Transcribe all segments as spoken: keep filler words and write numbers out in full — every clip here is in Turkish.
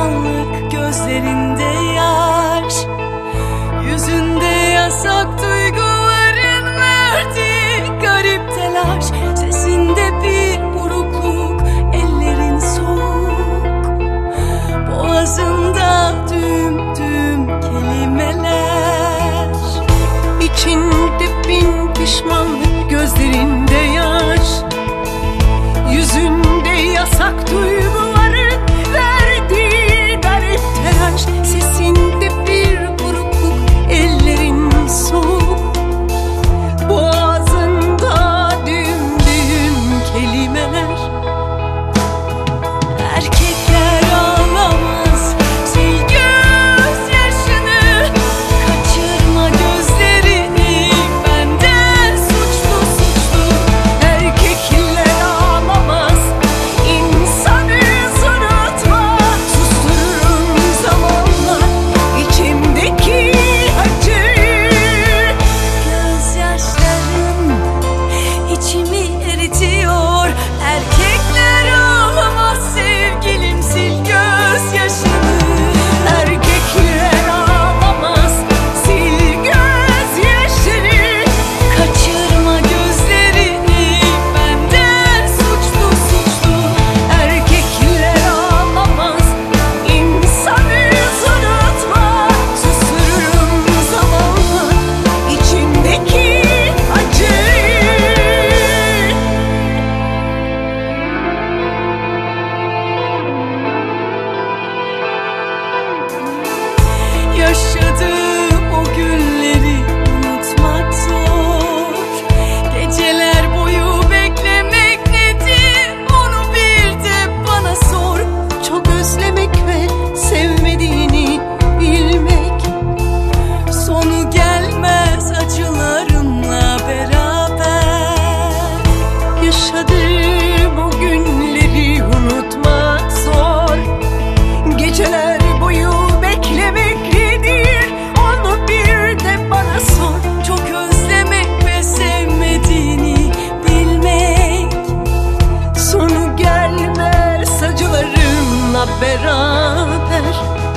pişmanlık, gözlerinde yaş, yüzünde yasak duyguların verdiği garip telaş. Sesinde bir burukluk, ellerin soğuk, boğazında düğüm düğüm kelimeler. İçinde bin pişmanlık, gözlerinde yaş, yüzünde yasak duyguların verdiği garip telaş. Sesinde bir burukluk, ellerin soğuk, boğazında düğüm düğüm kelimeler. Erkekler ağlamaz, sil gözyaşını, kaçırma gözlerini benden, suçlu suçlu. Erkekler ağlamaz, insanı unutma, sustururum zamanla içimdeki acıyı. Gözyaşların içimi eritiyor. Erkekler ağlamaz sevgilim, sil gözyaşını. Erkekler ağlamaz, sil gözyaşını, Kaçırma gözlerini benden, suçlu suçlu. erkekler ağlamaz, insanı unutma, sustururum zamanla içimdeki acıyı. Yaşadığım o günleri unutmak zor. Geceler boyu beklemek nedir, onu bir de bana sor. Çok özlemek ve sevmediğini bilmek, Sonu gelmez acılarımla beraber. yaşadığım o günleri unutmak zor. Geceler boyu beklemek nedir, onu bir de bana sor. Çok özlemek ve sevmediğini bilmek, Sonu gelmez acılarımla beraber.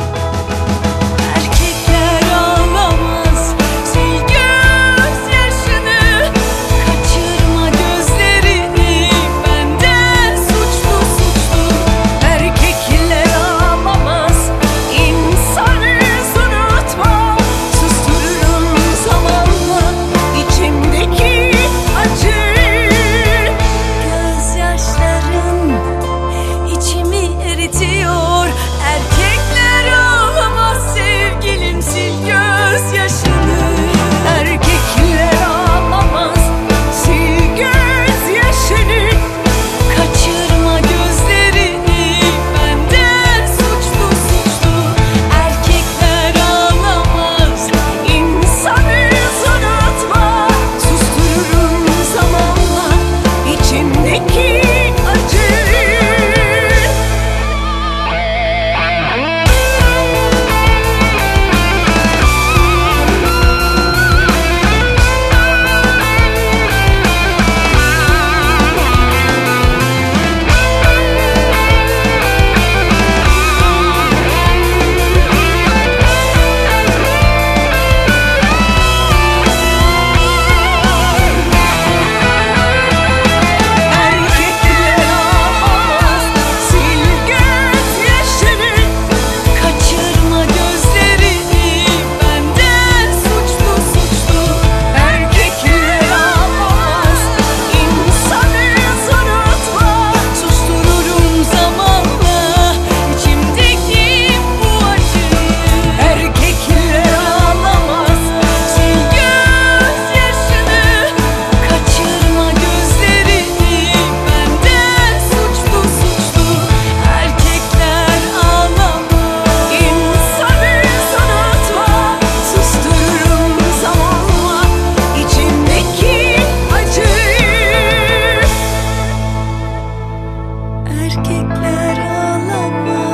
erkekler ağlamaz, sil gözyaşını, kaçırma gözlerini benden, suçlu suçlu. Erkekler ağlamaz, insanı unutma, sustururum zamanla içimdeki acıyı. Gözyaşların içimi eritiyor. Erkekler ağlamaz sevgilim, sil gözyaşını. Erkekler ağlamaz, sil gözyaşını, Kaçırma gözlerini benden, suçlu suçlu. Erkekler ağlamaz, insanı unutma, sustururum zamanla içimdeki acıyı. Erkekler ağlamaz, sil gözyaşını, kaçırma gözlerini benden, suçlu suçlu. erkekler ağlamaz, insanı unutma, Sustururum zamanla içimdeki bu acıyı. erkekler ağlamaz, Sil gözyaşını, kaçırma gözlerini benden, suçlu suçlu. Erkekler ağlamaz, insanı unutma, sustururum zamanla içimdeki acıyı. erkekler ağlamaz.